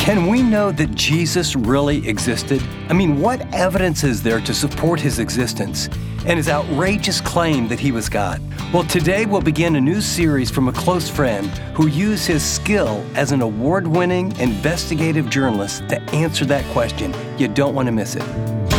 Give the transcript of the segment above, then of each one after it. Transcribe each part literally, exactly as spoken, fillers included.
Can we know that Jesus really existed? I mean, what evidence is there to support his existence and his outrageous claim that he was God? Well, today we'll begin a new series from a close friend who used his skill as an award-winning investigative journalist to answer that question. You don't want to miss it.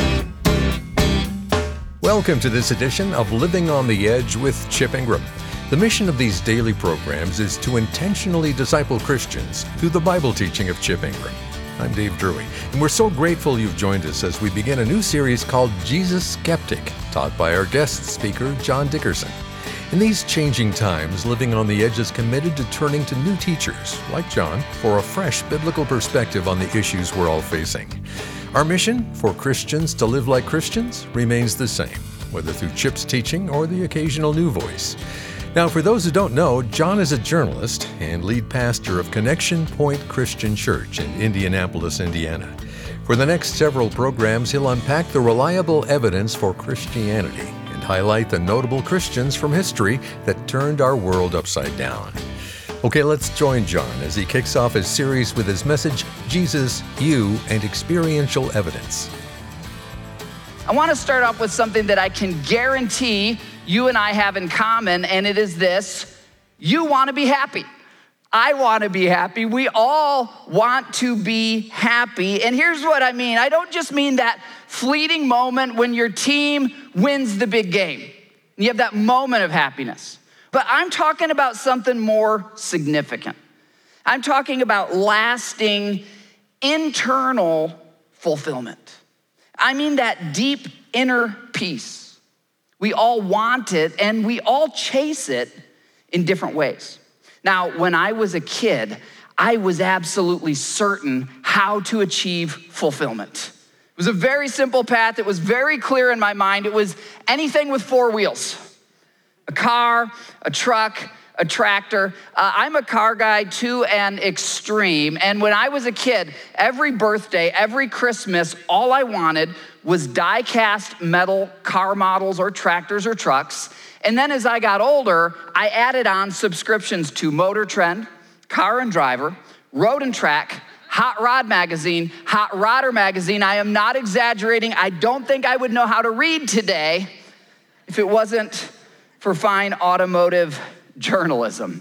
Welcome to this edition of Living on the Edge with Chip Ingram. The mission of these daily programs is to intentionally disciple Christians through the Bible teaching of Chip Ingram. I'm Dave Drury, and we're so grateful you've joined us as we begin a new series called Jesus Skeptic, taught by our guest speaker, John Dickerson. In these changing times, Living on the Edge is committed to turning to new teachers, like John, for a fresh biblical perspective on the issues we're all facing. Our mission, for Christians to live like Christians, remains the same, whether through Chip's teaching or the occasional new voice. Now, for those who don't know, John is a journalist and lead pastor of Connection Point Christian Church in Indianapolis, Indiana. For the next several programs, he'll unpack the reliable evidence for Christianity and highlight the notable Christians from history that turned our world upside down. Okay, let's join John as he kicks off his series with his message, Jesus, You, and Experiential Evidence. I want to start off with something that I can guarantee you and I have in common, and it is this: you want to be happy. I want to be happy. We all want to be happy. And here's what I mean. I don't just mean that fleeting moment when your team wins the big game. You have that moment of happiness. But I'm talking about something more significant. I'm talking about lasting internal fulfillment. I mean that deep inner peace. We all want it, and we all chase it in different ways. Now, when I was a kid, I was absolutely certain how to achieve fulfillment. It was a very simple path. It was very clear in my mind. It was anything with four wheels: a car, a truck, a tractor. Uh, I'm a car guy to an extreme. And when I was a kid, every birthday, every Christmas, all I wanted was die-cast metal car models or tractors or trucks. And then as I got older, I added on subscriptions to Motor Trend, Car and Driver, Road and Track, Hot Rod Magazine, Hot Rodder Magazine. I am not exaggerating. I don't think I would know how to read today if it wasn't for fine automotive journalism.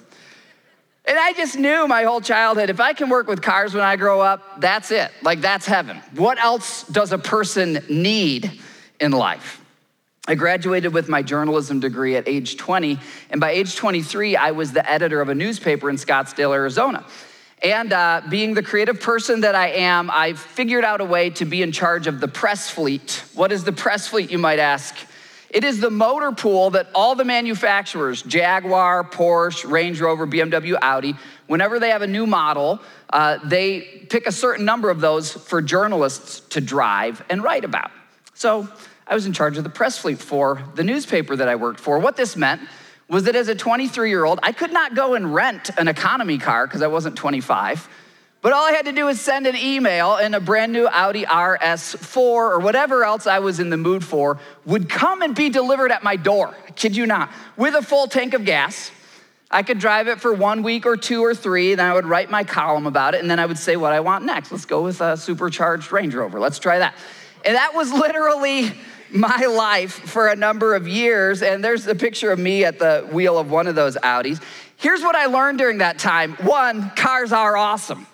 And I just knew my whole childhood, if I can work with cars when I grow up, that's it. Like, that's heaven. What else does a person need in life? I graduated with my journalism degree at age twenty, and by age twenty-three, I was the editor of a newspaper in Scottsdale, Arizona. And uh, being the creative person that I am, I figured out a way to be in charge of the press fleet. What is the press fleet, you might ask? It is the motor pool that all the manufacturers, Jaguar, Porsche, Range Rover, B M W, Audi, whenever they have a new model, uh, they pick a certain number of those for journalists to drive and write about. So I was in charge of the press fleet for the newspaper that I worked for. What this meant was that as a twenty-three-year-old, I could not go and rent an economy car because I wasn't twenty-five. But all I had to do was send an email, and a brand new Audi R S four or whatever else I was in the mood for would come and be delivered at my door. I kid you not. With a full tank of gas. I could drive it for one week or two or three, then I would write my column about it, and then I would say what I want next. Let's go with a supercharged Range Rover. Let's try that. And that was literally my life for a number of years, and there's a picture of me at the wheel of one of those Audis. Here's what I learned during that time. One, cars are awesome.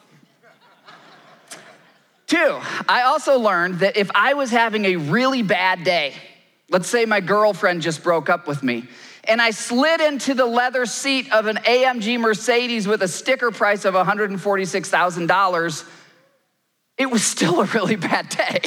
Two, I also learned that if I was having a really bad day, let's say my girlfriend just broke up with me, and I slid into the leather seat of an A M G Mercedes with a sticker price of one hundred forty-six thousand dollars, it was still a really bad day.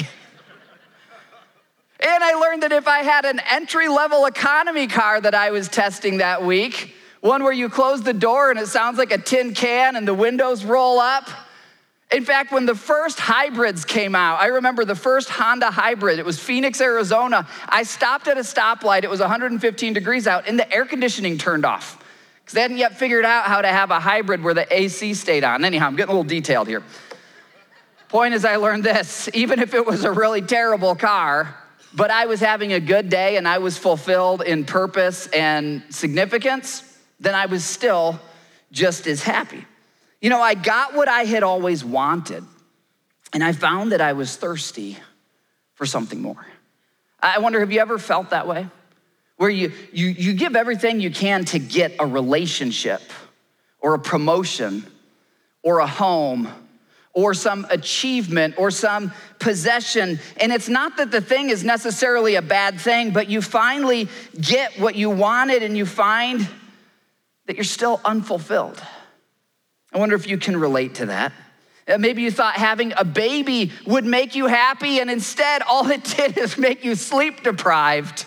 And I learned that if I had an entry-level economy car that I was testing that week, one where you close the door and it sounds like a tin can and the windows roll up. In fact, when the first hybrids came out, I remember the first Honda hybrid. It was Phoenix, Arizona. I stopped at a stoplight. It was one hundred fifteen degrees out, and the air conditioning turned off because they hadn't yet figured out how to have a hybrid where the A C stayed on. Anyhow, I'm getting a little detailed here. Point is, I learned this. Even if it was a really terrible car, but I was having a good day and I was fulfilled in purpose and significance, then I was still just as happy. You know, I got what I had always wanted, and I found that I was thirsty for something more. I wonder, have you ever felt that way? Where you, you, you give everything you can to get a relationship or a promotion or a home or some achievement or some possession. And it's not that the thing is necessarily a bad thing, but you finally get what you wanted and you find that you're still unfulfilled. I wonder if you can relate to that. Maybe you thought having a baby would make you happy, and instead all it did is make you sleep deprived.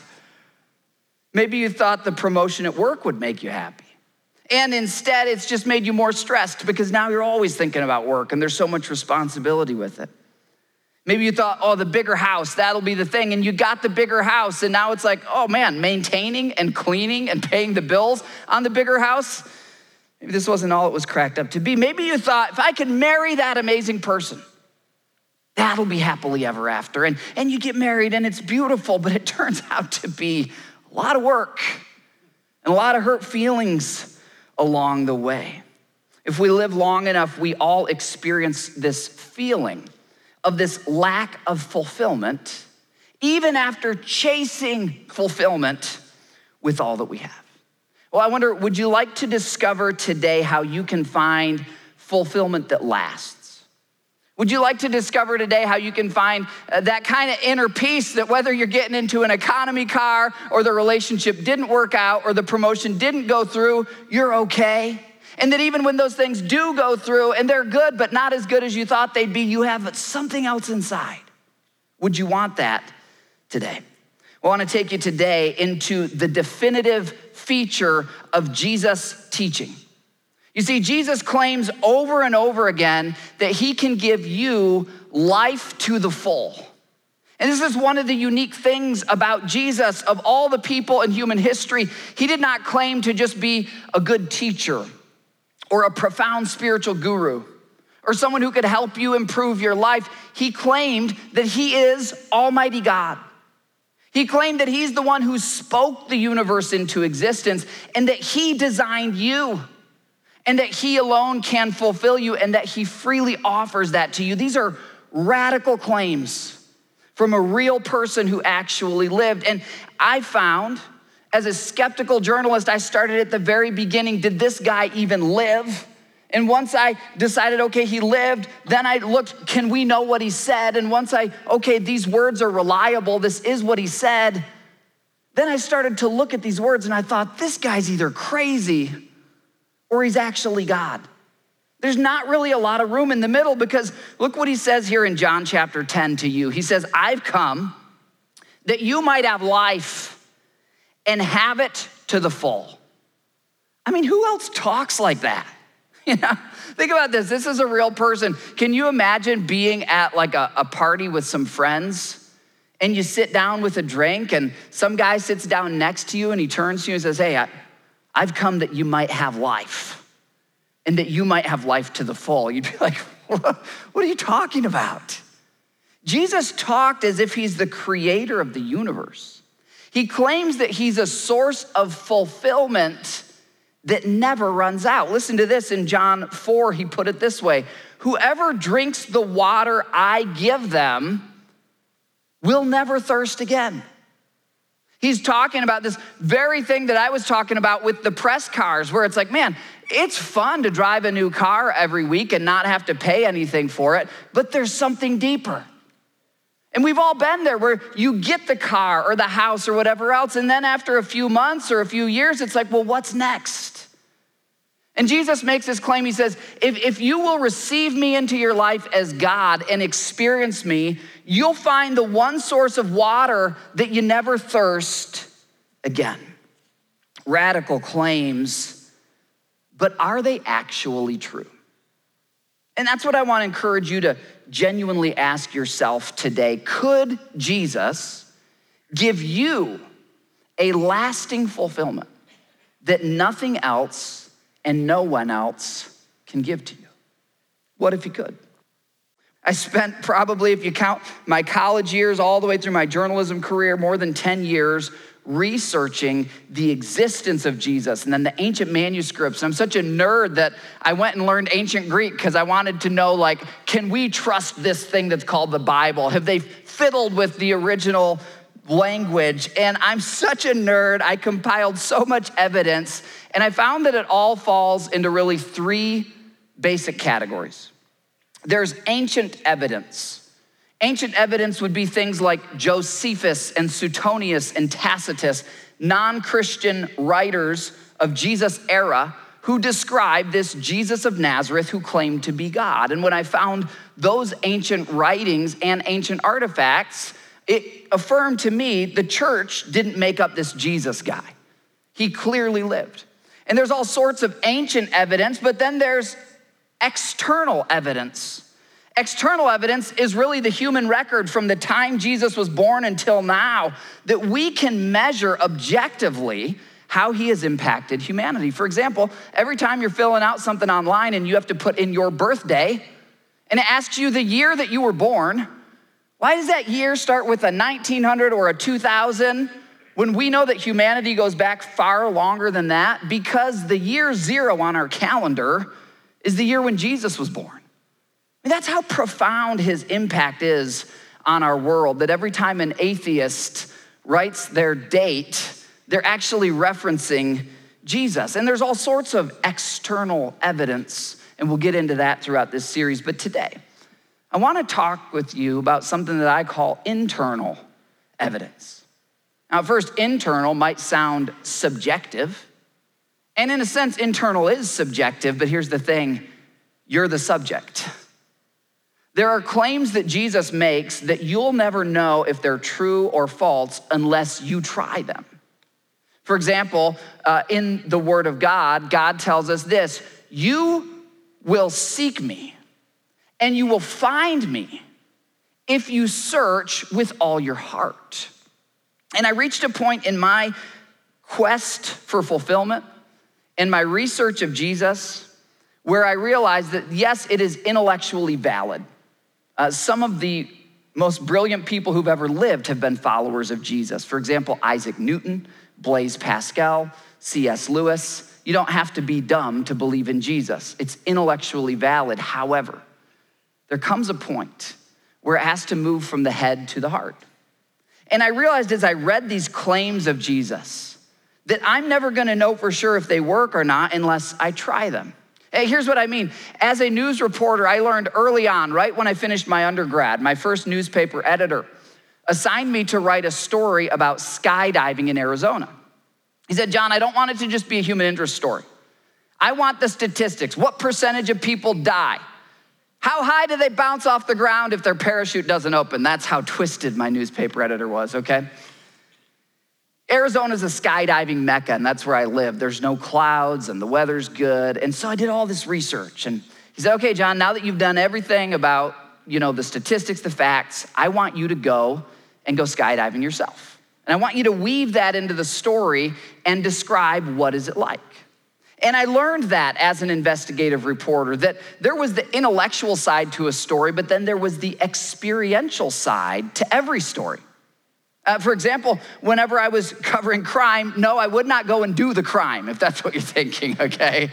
Maybe you thought the promotion at work would make you happy, and instead it's just made you more stressed because now you're always thinking about work and there's so much responsibility with it. Maybe you thought, oh, the bigger house, that'll be the thing, and you got the bigger house, and now it's like, oh man, maintaining and cleaning and paying the bills on the bigger house, maybe this wasn't all it was cracked up to be. Maybe you thought, if I could marry that amazing person, that'll be happily ever after. And, and you get married and it's beautiful, but it turns out to be a lot of work and a lot of hurt feelings along the way. If we live long enough, we all experience this feeling of this lack of fulfillment, even after chasing fulfillment with all that we have. Well, I wonder, would you like to discover today how you can find fulfillment that lasts? Would you like to discover today how you can find uh, that kind of inner peace that whether you're getting into an economy car or the relationship didn't work out or the promotion didn't go through, you're okay? And that even when those things do go through and they're good but not as good as you thought they'd be, you have something else inside. Would you want that today? Well, I want to take you today into the definitive feature of Jesus' teaching. You see, Jesus claims over and over again that he can give you life to the full. And this is one of the unique things about Jesus. Of all the people in human history, he did not claim to just be a good teacher or a profound spiritual guru or someone who could help you improve your life. He claimed that he is Almighty God. He claimed that he's the one who spoke the universe into existence and that he designed you and that he alone can fulfill you and that he freely offers that to you. These are radical claims from a real person who actually lived. And I found, as a skeptical journalist, I started at the very beginning, did this guy even live? And once I decided, okay, he lived, then I looked, can we know what he said? And once I, okay, these words are reliable, this is what he said, then I started to look at these words and I thought, this guy's either crazy or he's actually God. There's not really a lot of room in the middle because look what he says here in John chapter ten to you. He says, I've come that you might have life and have it to the full. I mean, who else talks like that? You know, think about this. This is a real person. Can you imagine being at like a, a party with some friends and you sit down with a drink and some guy sits down next to you and he turns to you and says, hey, I, I've come that you might have life and that you might have life to the full. You'd be like, what, what are you talking about? Jesus talked as if he's the creator of the universe. He claims that he's a source of fulfillment that never runs out. Listen to this in John four, he put it this way, whoever drinks the water I give them will never thirst again. He's talking about this very thing that I was talking about with the press cars, where it's like, man, it's fun to drive a new car every week and not have to pay anything for it, but there's something deeper. And we've all been there where you get the car or the house or whatever else, and then after a few months or a few years, it's like, well, what's next? And Jesus makes this claim. He says, if, if you will receive me into your life as God and experience me, you'll find the one source of water that you never thirst again. Radical claims, but are they actually true? And that's what I want to encourage you to genuinely ask yourself today. Could Jesus give you a lasting fulfillment that nothing else and no one else can give to you? What if he could? I spent probably, if you count my college years all the way through my journalism career, more than ten years researching the existence of Jesus and then the ancient manuscripts. I'm such a nerd that I went and learned ancient Greek because I wanted to know, like, can we trust this thing that's called the Bible? Have they fiddled with the original language? And I'm such a nerd. I compiled so much evidence, and I found that it all falls into really three basic categories. There's ancient evidence. Ancient evidence would be things like Josephus and Suetonius and Tacitus, non-Christian writers of Jesus' era who described this Jesus of Nazareth who claimed to be God. And when I found those ancient writings and ancient artifacts, it affirmed to me the church didn't make up this Jesus guy. He clearly lived. And there's all sorts of ancient evidence, but then there's external evidence. External evidence is really the human record from the time Jesus was born until now that we can measure objectively how he has impacted humanity. For example, every time you're filling out something online and you have to put in your birthday and it asks you the year that you were born, why does that year start with a nineteen hundred or a two thousand when we know that humanity goes back far longer than that? Because the year zero on our calendar is the year when Jesus was born. I mean, that's how profound his impact is on our world, that every time an atheist writes their date, they're actually referencing Jesus. And there's all sorts of external evidence, and we'll get into that throughout this series. But today, I want to talk with you about something that I call internal evidence. Now, at first, internal might sound subjective. And in a sense, internal is subjective, but here's the thing, you're the subject. There are claims that Jesus makes that you'll never know if they're true or false unless you try them. For example, uh, in the Word of God, God tells us this, you will seek me and you will find me if you search with all your heart. And I reached a point in my quest for fulfillment, in my research of Jesus, where I realized that yes, it is intellectually valid. Uh, some of the most brilliant people who've ever lived have been followers of Jesus. For example, Isaac Newton, Blaise Pascal, C S Lewis. You don't have to be dumb to believe in Jesus. It's intellectually valid. However, there comes a point where it has to move from the head to the heart. And I realized as I read these claims of Jesus that I'm never gonna know for sure if they work or not unless I try them. Hey, here's what I mean. As a news reporter, I learned early on, right when I finished my undergrad, my first newspaper editor assigned me to write a story about skydiving in Arizona. He said, John, I don't want it to just be a human interest story. I want the statistics. What percentage of people die? How high do they bounce off the ground if their parachute doesn't open? That's how twisted my newspaper editor was, okay? Arizona's a skydiving mecca, and that's where I live. There's no clouds, and the weather's good. And so I did all this research. And he said, okay, John, now that you've done everything about, you know, the statistics, the facts, I want you to go and go skydiving yourself. And I want you to weave that into the story and describe what is it like. And I learned that as an investigative reporter, that there was the intellectual side to a story, but then there was the experiential side to every story. Uh, for example, whenever I was covering crime, no, I would not go and do the crime, if that's what you're thinking, okay?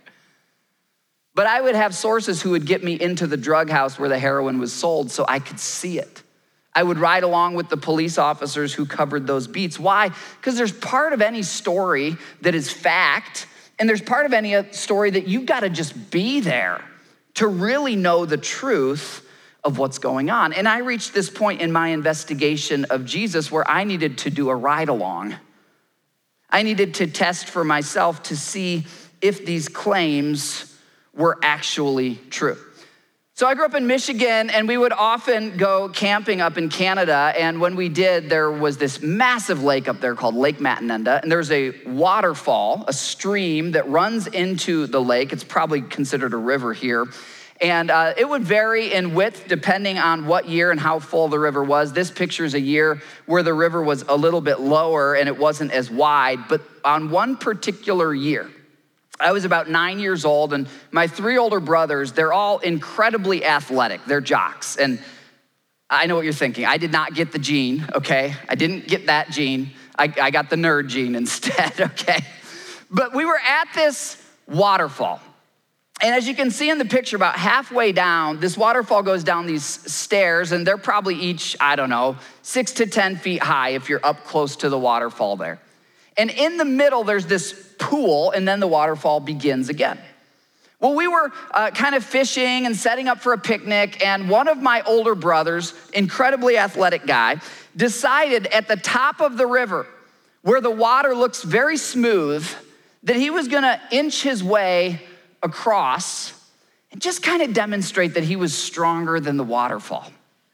But I would have sources who would get me into the drug house where the heroin was sold so I could see it. I would ride along with the police officers who covered those beats. Why? Because there's part of any story that is fact, and there's part of any story that you've got to just be there to really know the truth of what's going on. And I reached this point in my investigation of Jesus where I needed to do a ride along. I needed to test for myself to see if these claims were actually true. So I grew up in Michigan, and we would often go camping up in Canada. And when we did, there was this massive lake up there called Lake Matinenda. And there's a waterfall, a stream that runs into the lake. It's probably considered a river here. And uh, it would vary in width depending on what year and how full the river was. This picture is a year where the river was a little bit lower and it wasn't as wide. But on one particular year, I was about nine years old, and my three older brothers, they're all incredibly athletic. They're jocks. And I know what you're thinking. I did not get the gene, okay? I didn't get that gene. I, I got the nerd gene instead, okay? But we were at this waterfall. And as you can see in the picture, about halfway down, this waterfall goes down these stairs, and they're probably each, I don't know, six to ten feet high if you're up close to the waterfall there. And in the middle, there's this pool, and then the waterfall begins again. Well, we were uh, kind of fishing and setting up for a picnic, and one of my older brothers, incredibly athletic guy, decided at the top of the river, where the water looks very smooth, that he was gonna inch his way across and just kind of demonstrate that he was stronger than the waterfall.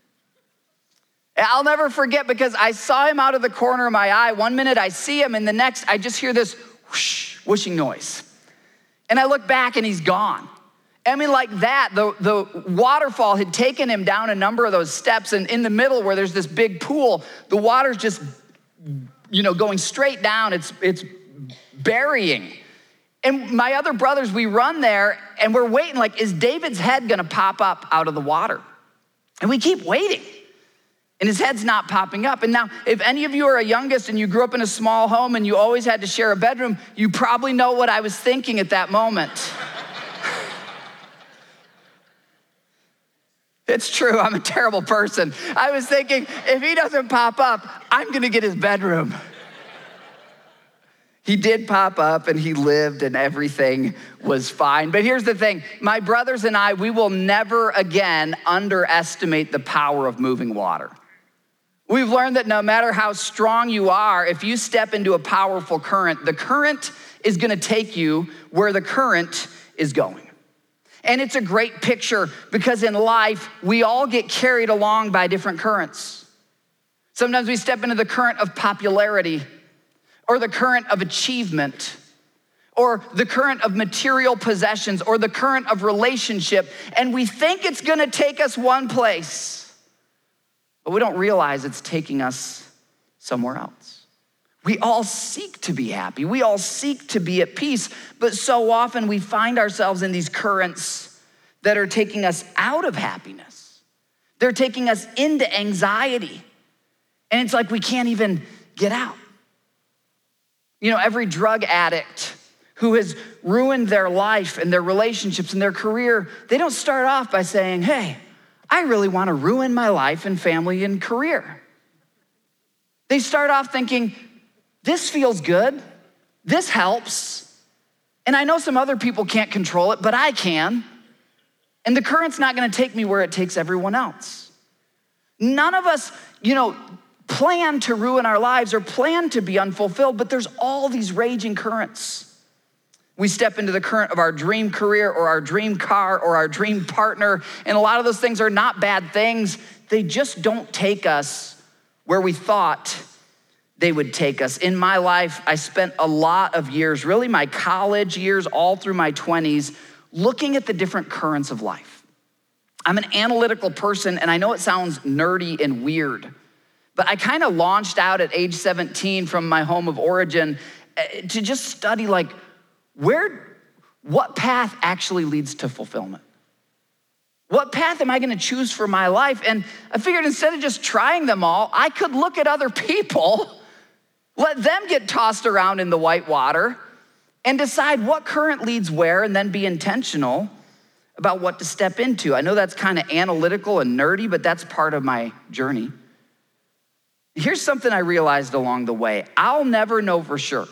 I'll never forget, because I saw him out of the corner of my eye. One minute I see him, and the next I just hear this whoosh, whooshing noise. And I look back and he's gone. I mean, like that, the, the waterfall had taken him down a number of those steps, and in the middle where there's this big pool, the water's just, you know, going straight down. It's, it's burying. And my other brothers, we run there and we're waiting, like, is David's head gonna pop up out of the water? And we keep waiting, and his head's not popping up. And now, if any of you are a youngest and you grew up in a small home and you always had to share a bedroom, you probably know what I was thinking at that moment. It's true, I'm a terrible person. I was thinking, if he doesn't pop up, I'm gonna get his bedroom. He did pop up, and he lived, and everything was fine. But here's the thing, my brothers and I, we will never again underestimate the power of moving water. We've learned that no matter how strong you are, if you step into a powerful current, the current is gonna take you where the current is going. And it's a great picture, because in life, we all get carried along by different currents. Sometimes we step into the current of popularity, or the current of achievement, or the current of material possessions, or the current of relationship, and we think it's gonna take us one place, but we don't realize it's taking us somewhere else. We all seek to be happy. We all seek to be at peace, but so often we find ourselves in these currents that are taking us out of happiness. They're taking us into anxiety, and it's like we can't even get out. You know, every drug addict who has ruined their life and their relationships and their career, they don't start off by saying, hey, I really want to ruin my life and family and career. They start off thinking, this feels good, this helps, and I know some other people can't control it, but I can, and the current's not gonna take me where it takes everyone else. None of us, you know, plan to ruin our lives or plan to be unfulfilled, but there's all these raging currents. We step into the current of our dream career or our dream car or our dream partner, and a lot of those things are not bad things. They just don't take us where we thought they would take us. In my life, I spent a lot of years, really my college years, all through my twenties, looking at the different currents of life. I'm an analytical person, and I know it sounds nerdy and weird, but I kind of launched out at age seventeen from my home of origin to just study, like, where, what path actually leads to fulfillment? What path am I gonna choose for my life? And I figured instead of just trying them all, I could look at other people, let them get tossed around in the white water, and decide what current leads where, and then be intentional about what to step into. I know that's kind of analytical and nerdy, but that's part of my journey. Here's something I realized along the way. I'll never know for sure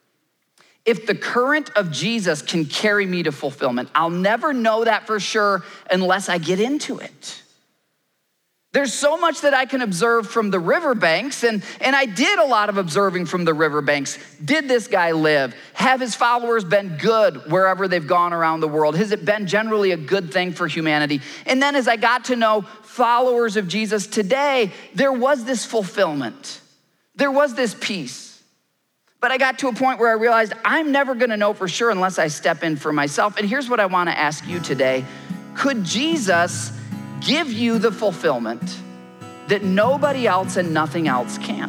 if the current of Jesus can carry me to fulfillment. I'll never know that for sure unless I get into it. There's so much that I can observe from the riverbanks, and, and I did a lot of observing from the riverbanks. Did this guy live? Have his followers been good wherever they've gone around the world? Has it been generally a good thing for humanity? And then as I got to know followers of Jesus today, there was this fulfillment. There was this peace. But I got to a point where I realized I'm never gonna know for sure unless I step in for myself. And here's what I wanna ask you today. Could Jesus give you the fulfillment that nobody else and nothing else can?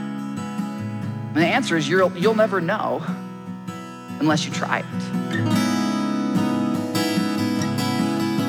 And the answer is you'll, you'll never know unless you try it. You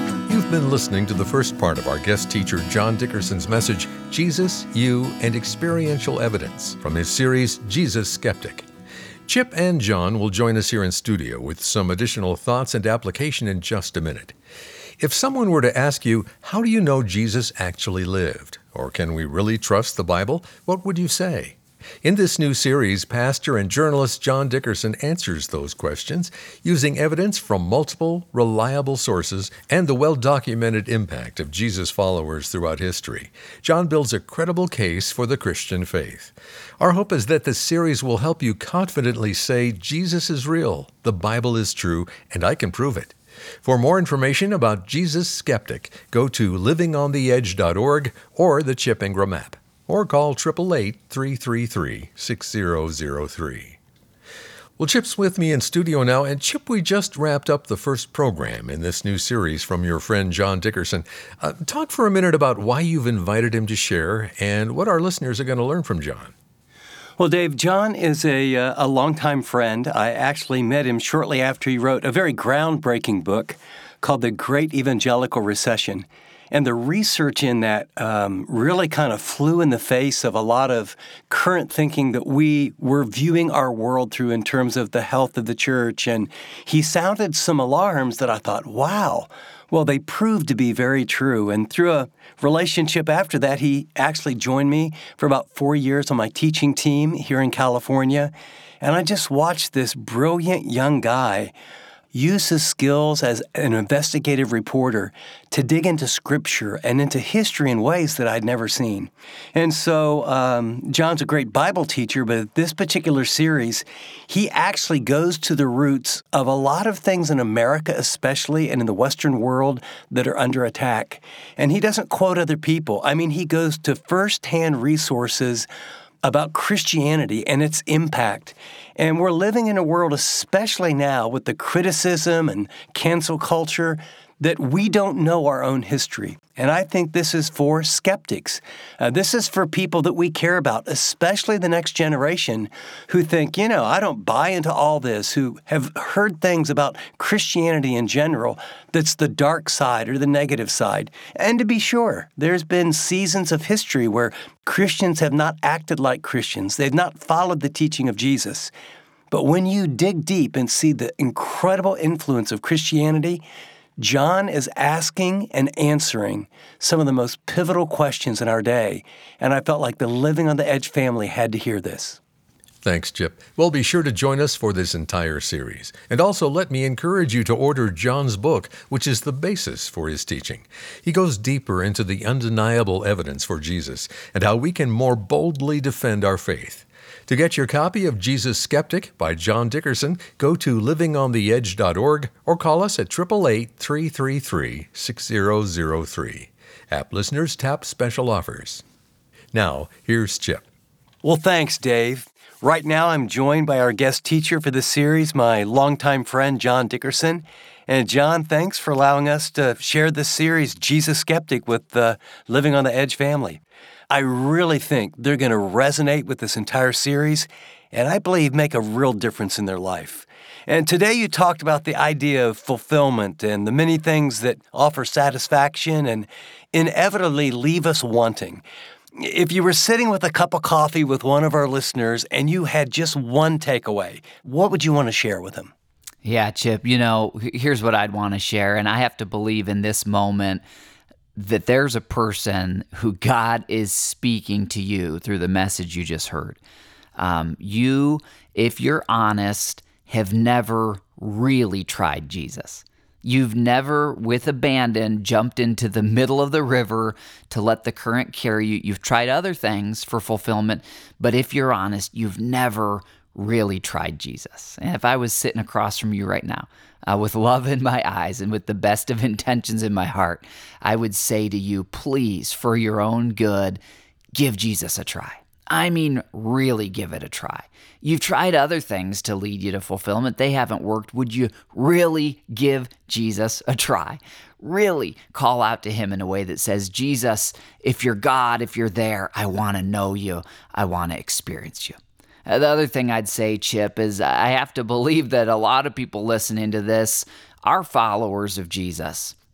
You've been listening to the first part of our guest teacher John Dickerson's message, Jesus, You, and Experiential Evidence, from his series, Jesus Skeptic. Chip and John will join us here in studio with some additional thoughts and application in just a minute. If someone were to ask you, how do you know Jesus actually lived? Or can we really trust the Bible? What would you say? In this new series, pastor and journalist John Dickerson answers those questions using evidence from multiple, reliable sources and the well-documented impact of Jesus' followers throughout history. John builds a credible case for the Christian faith. Our hope is that this series will help you confidently say, Jesus is real, the Bible is true, and I can prove it. For more information about Jesus Skeptic, go to living on the edge dot org or the Chip Ingram app, or call eight eight eight, three three three, six zero zero three. Well, Chip's with me in studio now, and Chip, we just wrapped up the first program in this new series from your friend John Dickerson. Uh, talk for a minute about why you've invited him to share and what our listeners are going to learn from John. Well, Dave, John is a, uh, a longtime friend. I actually met him shortly after he wrote a very groundbreaking book called The Great Evangelical Recession. And the research in that um, really kind of flew in the face of a lot of current thinking that we were viewing our world through in terms of the health of the church. And he sounded some alarms that I thought, wow, well, they proved to be very true. And through a relationship after that, he actually joined me for about four years on my teaching team here in California. And I just watched this brilliant young guy use his skills as an investigative reporter to dig into Scripture and into history in ways that I'd never seen. And so um, John's a great Bible teacher, but this particular series, he actually goes to the roots of a lot of things in America especially and in the Western world that are under attack. And he doesn't quote other people. I mean, he goes to firsthand resources about Christianity and its impact. And we're living in a world, especially now with the criticism and cancel culture, that we don't know our own history. And I think this is for skeptics. Uh, this is for people that we care about, especially the next generation who think, you know, I don't buy into all this, who have heard things about Christianity in general that's the dark side or the negative side. And to be sure, there's been seasons of history where Christians have not acted like Christians. They've not followed the teaching of Jesus. But when you dig deep and see the incredible influence of Christianity, John is asking and answering some of the most pivotal questions in our day, and I felt like the Living on the Edge family had to hear this. Thanks, Chip. Well, be sure to join us for this entire series. And also let me encourage you to order John's book, which is the basis for his teaching. He goes deeper into the undeniable evidence for Jesus and how we can more boldly defend our faith. To get your copy of Jesus Skeptic by John Dickerson, go to living on the edge dot org or call us at eight eight eight, three three three, six zero zero three. App listeners tap special offers. Now, here's Chip. Well, thanks, Dave. Right now, I'm joined by our guest teacher for this series, my longtime friend, John Dickerson. And John, thanks for allowing us to share this series, Jesus Skeptic, with the Living on the Edge family. I really think they're going to resonate with this entire series, and I believe make a real difference in their life. And today you talked about the idea of fulfillment and the many things that offer satisfaction and inevitably leave us wanting. If you were sitting with a cup of coffee with one of our listeners and you had just one takeaway, what would you want to share with them? Yeah, Chip, you know, here's what I'd want to share, and I have to believe in this moment that there's a person who God is speaking to you through the message you just heard. Um, you, if you're honest, have never really tried Jesus. You've never, with abandon, jumped into the middle of the river to let the current carry you. You've tried other things for fulfillment, but if you're honest, you've never really tried Jesus. And if I was sitting across from you right now, uh, with love in my eyes and with the best of intentions in my heart, I would say to you, please, for your own good, give Jesus a try. I mean, really give it a try. You've tried other things to lead you to fulfillment. They haven't worked. Would you really give Jesus a try? Really call out to him in a way that says, Jesus, if you're God, if you're there, I want to know you. I want to experience you. Uh, the other thing I'd say, Chip, is I have to believe that a lot of people listening to this are followers of Jesus.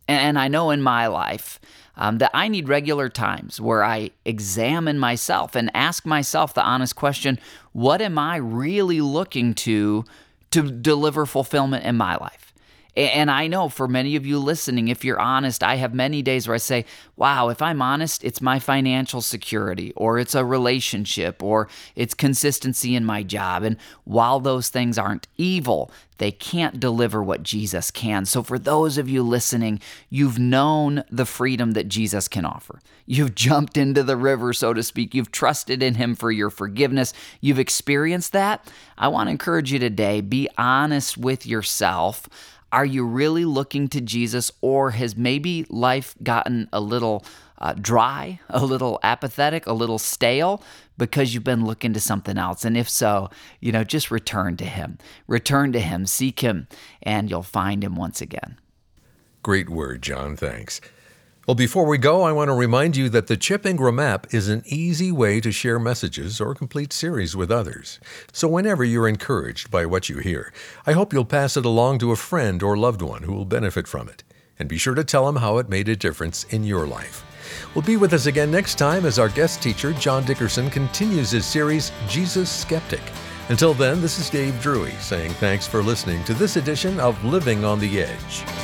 And I know in my life um, that I need regular times where I examine myself and ask myself the honest question, what am I really looking to to deliver fulfillment in my life? And I know for many of you listening, if you're honest, I have many days where I say, wow, if I'm honest, it's my financial security, or it's a relationship, or it's consistency in my job. And while those things aren't evil, they can't deliver what Jesus can. So for those of you listening, you've known the freedom that Jesus can offer. You've jumped into the river, so to speak. You've trusted in him for your forgiveness. You've experienced that. I want to encourage you today, be honest with yourself. Are you really looking to Jesus, or has maybe life gotten a little uh, dry, a little apathetic, a little stale because you've been looking to something else? And if so, you know, just return to him. Return to him, seek him, and you'll find him once again. Great word, John. Thanks. Well, before we go, I want to remind you that the Chip Ingram app is an easy way to share messages or complete series with others. So whenever you're encouraged by what you hear, I hope you'll pass it along to a friend or loved one who will benefit from it. And be sure to tell them how it made a difference in your life. Well, be with us again next time as our guest teacher, John Dickerson, continues his series, Jesus Skeptic. Until then, this is Dave Drury saying thanks for listening to this edition of Living on the Edge.